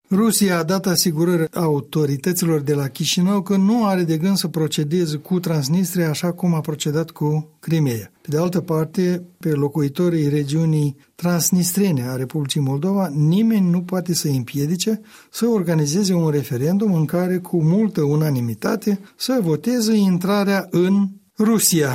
Rusia a dat asigurări autorităților de la Chișinău că nu are de gând să procedeze cu Transnistria așa cum a procedat cu Crimeea. Pe de altă parte, pe locuitorii regiunii transnistrene a Republicii Moldova, nimeni nu poate să împiedice să organizeze un referendum în care, cu multă unanimitate, să voteze intrarea în Rusia.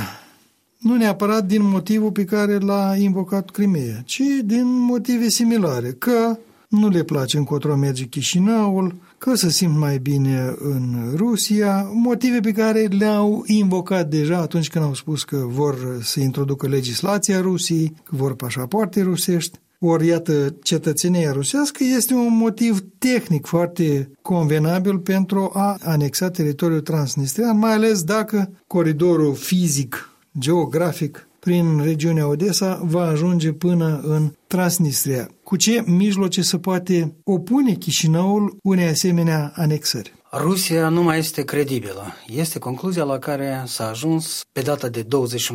Nu neapărat din motivul pe care l-a invocat Crimeea, ci din motive similare, că nu le place încotro merge Chișinăul, că se simt mai bine în Rusia, motive pe care le-au invocat deja atunci când au spus că vor să introducă legislația Rusiei, că vor pașapoarte rusești. Ori, iată, cetățenia rusească este un motiv tehnic foarte convenabil pentru a anexa teritoriul transnistrian, mai ales dacă coridorul fizic, geografic, prin regiunea Odessa va ajunge până în Transnistria. Cu ce mijloace se poate opune Chișinăul unei asemenea anexări? Rusia nu mai este credibilă. Este concluzia la care s-a ajuns pe data de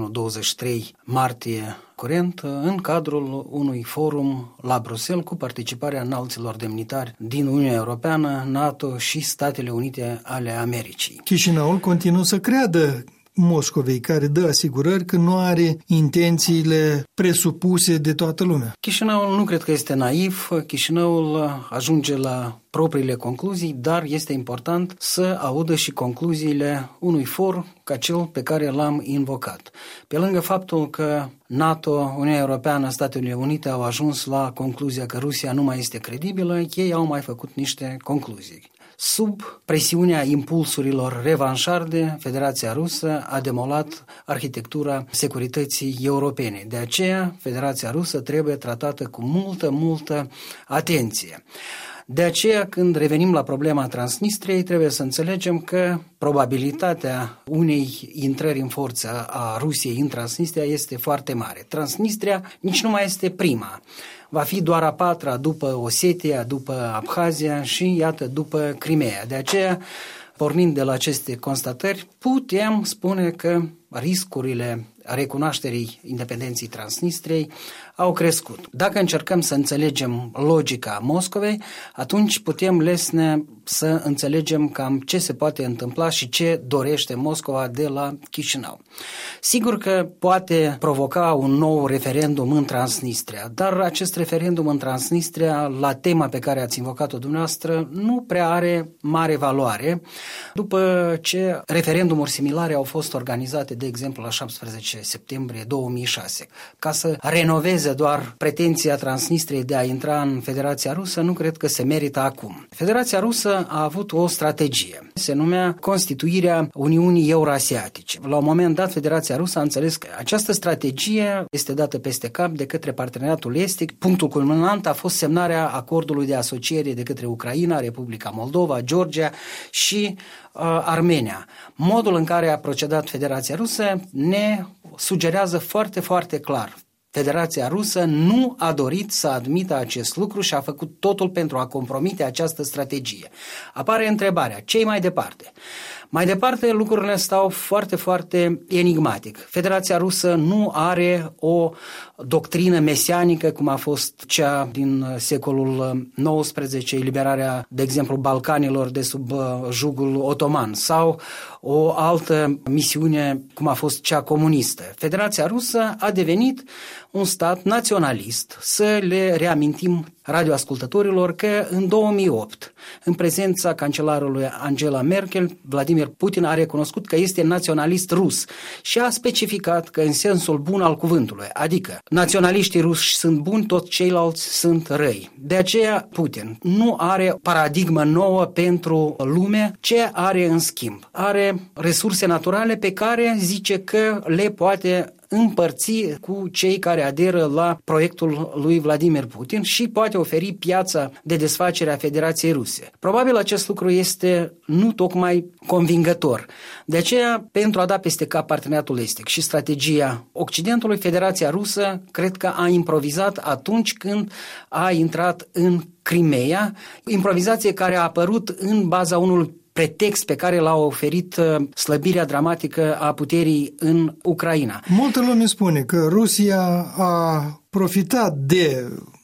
21-23 martie curent în cadrul unui forum la Bruxelles cu participarea înalților demnitari din Uniunea Europeană, NATO și Statele Unite ale Americii. Chișinăul continuă să creadă Moscovei, care dă asigurări că nu are intențiile presupuse de toată lumea. Chișinăul nu cred că este naiv, Chișinăul ajunge la propriile concluzii, dar este important să audă și concluziile unui for ca cel pe care l-am invocat. Pe lângă faptul că NATO, Uniunea Europeană, Statele Unite au ajuns la concluzia că Rusia nu mai este credibilă, ei au mai făcut niște concluzii. Sub presiunea impulsurilor revanșarde, Federația Rusă a demolat arhitectura securității europene. De aceea, Federația Rusă trebuie tratată cu multă atenție. De aceea, când revenim la problema Transnistriei, trebuie să înțelegem că probabilitatea unei intrări în forță a Rusiei în Transnistria este foarte mare. Transnistria nici nu mai este prima. Va fi doar a patra după Osetia, după Abhazia și, iată, după Crimeea. De aceea, pornind de la aceste constatări, putem spune că riscurile recunoașterii independenței Transnistriei au crescut. Dacă încercăm să înțelegem logica Moscovei, atunci putem lesne să înțelegem cam ce se poate întâmpla și ce dorește Moscova de la Chișinău. Sigur că poate provoca un nou referendum în Transnistria, dar acest referendum în Transnistria, la tema pe care ați invocat-o dumneavoastră, nu prea are mare valoare, după ce referendumuri similare au fost organizate, de exemplu, la 17 septembrie 2006. Ca să renoveze doar pretenția Transnistriei de a intra în Federația Rusă, nu cred că se merită acum. Federația Rusă a avut o strategie. Se numea constituirea Uniunii Eurasiatice. La un moment dat, Federația Rusă a înțeles că această strategie este dată peste cap de către Parteneriatul Estic. Punctul culminant a fost semnarea acordului de asociere de către Ucraina, Republica Moldova, Georgia și Armenia. Modul în care a procedat Federația Rusă ne sugerează foarte clar. Federația Rusă nu a dorit să admită acest lucru și a făcut totul pentru a compromite această strategie. Apare întrebarea, ce-i mai departe? Mai departe, lucrurile stau foarte enigmatic. Federația Rusă nu are o doctrină mesianică, cum a fost cea din secolul XIX, eliberarea, de exemplu, Balcanilor de sub jugul otoman, sau o altă misiune, cum a fost cea comunistă. Federația Rusă a devenit un stat naționalist. Să le reamintim radioascultătorilor că în 2008, în prezența cancelarului Angela Merkel, Vladimir Putin a recunoscut că este naționalist rus și a specificat că în sensul bun al cuvântului, adică naționaliștii ruși sunt buni, toți ceilalți sunt răi. De aceea Putin nu are paradigmă nouă pentru lume, ce are în schimb? Are resurse naturale pe care zice că le poate împărți cu cei care aderă la proiectul lui Vladimir Putin și poate oferi piața de desfacere a Federației Ruse. Probabil acest lucru este nu tocmai convingător. De aceea, pentru a da peste cap Parteneriatul Estic și strategia Occidentului, Federația Rusă cred că a improvizat atunci când a intrat în Crimeea, improvizație care a apărut în baza unui pretext pe care l-a oferit slăbirea dramatică a puterii în Ucraina. Multă lume spune că Rusia a profitat de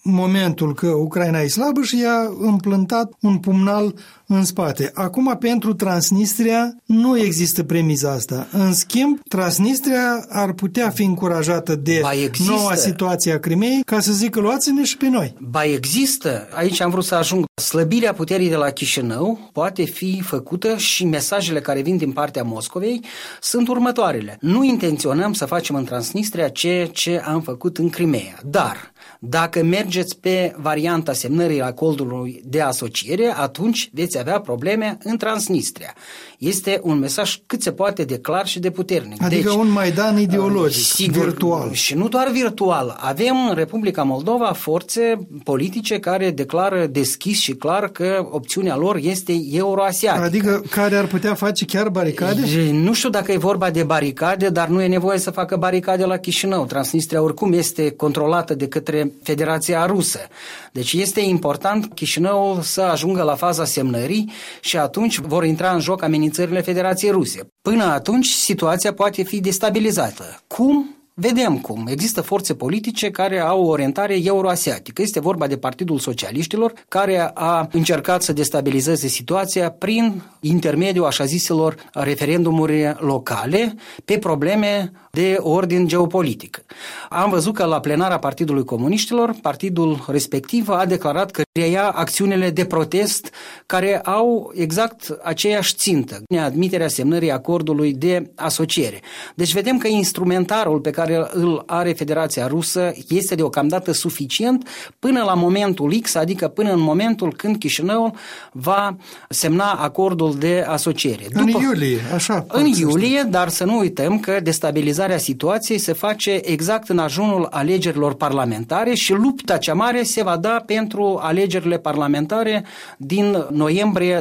momentul că Ucraina e slabă și i-a împlântat un pumnal în spate. Acum, pentru Transnistria, nu există premiza asta. În schimb, Transnistria ar putea fi încurajată de noua situație a Crimeei ca să zică luați-ne și pe noi. Ba există, aici am vrut să ajung, slăbirea puterii de la Chișinău poate fi făcută și mesajele care vin din partea Moscovei sunt următoarele. Nu intenționăm să facem în Transnistria ceea ce am făcut în Crimeea, dar dacă mergeți pe varianta semnării acordului de asociere, atunci veți avea probleme în Transnistria. Este un mesaj cât se poate de clar și de puternic. Adică un Maidan ideologic, sigur, virtual. Și nu doar virtual. Avem în Republica Moldova forțe politice care declară deschis și clar că opțiunea lor este euroasiatică. Adică care ar putea face chiar baricade? Nu știu dacă e vorba de baricade, dar nu e nevoie să facă baricade la Chișinău. Transnistria oricum este controlată de către Federația Rusă. Deci este important Chișinăul să ajungă la faza semnării și atunci vor intra în joc amenințările Federației Ruse. Până atunci situația poate fi destabilizată. Cum? Vedem cum. Există forțe politice care au o orientare euroasiatică. Este vorba de Partidul Socialiștilor, care a încercat să destabilizeze situația prin intermediul așa ziselor referendumuri locale pe probleme de ordin geopolitic. Am văzut că la plenara Partidului Comuniștilor, partidul respectiv a declarat că reia acțiunile de protest care au exact aceeași țintă, neadmiterea semnării acordului de asociere. Deci vedem că instrumentarul pe care îl are Federația Rusă este deocamdată suficient până la momentul X, adică până în momentul când Chișinăul va semna acordul de asociere. În iulie, așa. În iulie, dar să nu uităm că destabilizarea situației se face exact în ajunul alegerilor parlamentare și lupta cea mare se va da pentru alegerile parlamentare din noiembrie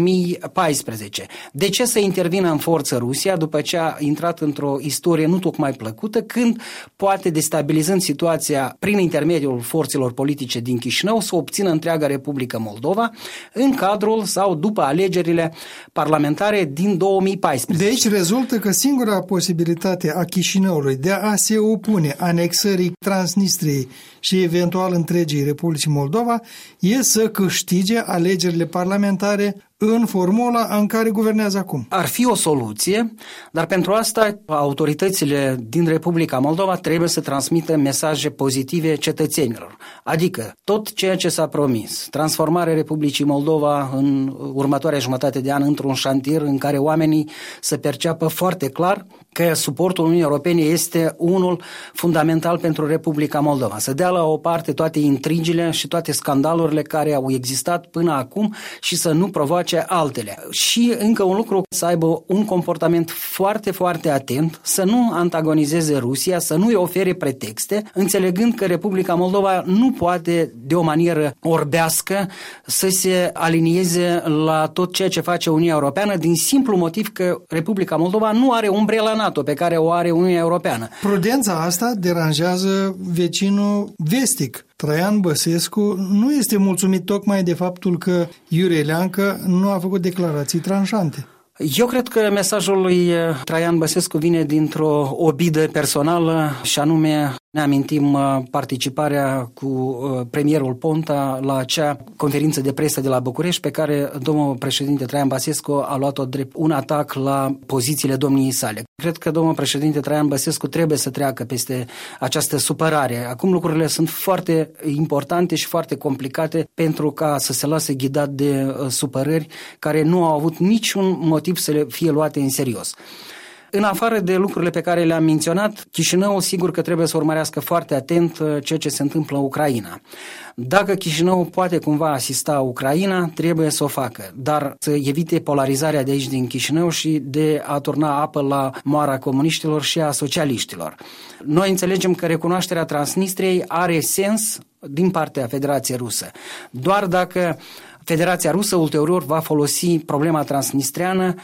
2014. De ce să intervină în forță Rusia după ce a intrat într-o istorie nu tocmai plăcută, când poate, destabilizând situația prin intermediul forțelor politice din Chișinău, să obțină întreaga Republică Moldova în cadrul sau după alegerile parlamentare din 2014. De aici rezultă că singura posibilitate a Chișinăului de a se opune anexării Transnistriei și eventual întregii Republicii Moldova e să câștige alegerile parlamentare în formula în care guvernează acum. Ar fi o soluție, dar pentru asta autoritățile din Republica Moldova trebuie să transmită mesaje pozitive cetățenilor. Adică tot ceea ce s-a promis, transformarea Republicii Moldova în următoarea jumătate de an într-un șantier în care oamenii să perceapă foarte clar că suportul Uniunii Europene este unul fundamental pentru Republica Moldova. Să dea la o parte toate intrigile și toate scandalurile care au existat până acum și să nu provoace altele. Și încă un lucru, să aibă un comportament foarte, foarte atent, să nu antagonizeze Rusia, să nu-i ofere pretexte, înțelegând că Republica Moldova nu poate de o manieră orbească să se alinieze la tot ceea ce face Uniunea Europeană, din simplu motiv că Republica Moldova nu are umbrela NATO pe care o are Uniunea Europeană. Prudența asta deranjează vecinul vestic. Traian Băsescu nu este mulțumit tocmai de faptul că Iurie Leancă nu a făcut declarații tranșante. Eu cred că mesajul lui Traian Băsescu vine dintr-o obidă personală și anume ne amintim participarea cu premierul Ponta la acea conferință de presă de la București pe care domnul președinte Traian Băsescu a luat-o drept un atac la pozițiile domniei sale. Cred că domnul președinte Traian Băsescu trebuie să treacă peste această supărare. Acum lucrurile sunt foarte importante și foarte complicate pentru ca să se lase ghidat de supărări care nu au avut niciun motiv să le fie luate în serios. În afară de lucrurile pe care le-am menționat, Chișinăul sigur că trebuie să urmărească foarte atent ceea ce se întâmplă în Ucraina. Dacă Chișinăul poate cumva asista Ucraina, trebuie să o facă, dar să evite polarizarea de aici din Chișinău și de a turna apă la moara comuniștilor și a socialiștilor. Noi înțelegem că recunoașterea Transnistriei are sens din partea Federației Rusă. Doar dacă Federația Rusă ulterior va folosi problema transnistreană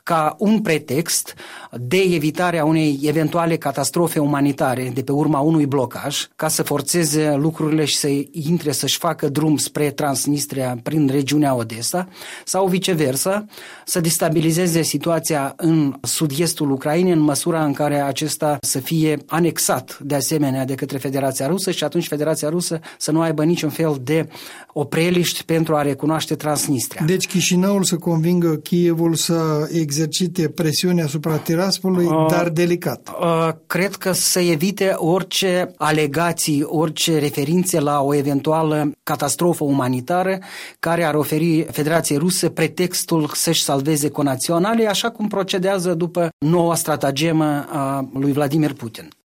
ca un pretext de evitarea unei eventuale catastrofe umanitare de pe urma unui blocaj, ca să forțeze lucrurile și să intre, să-și facă drum spre Transnistria prin regiunea Odessa, sau viceversa, să destabilizeze situația în sud-estul Ucrainei în măsura în care acesta să fie anexat de asemenea de către Federația Rusă și atunci Federația Rusă să nu aibă niciun fel de opreliști pentru a recunoaște Transnistria. Deci Chișinăul să convingă Kievul să exercite presiune asupra Tiraspolului, dar delicat. Cred că să evite orice alegații, orice referințe la o eventuală catastrofă umanitară care ar oferi Federației Rusă pretextul să-și salveze conaționale, așa cum procedează după noua stratagemă a lui Vladimir Putin.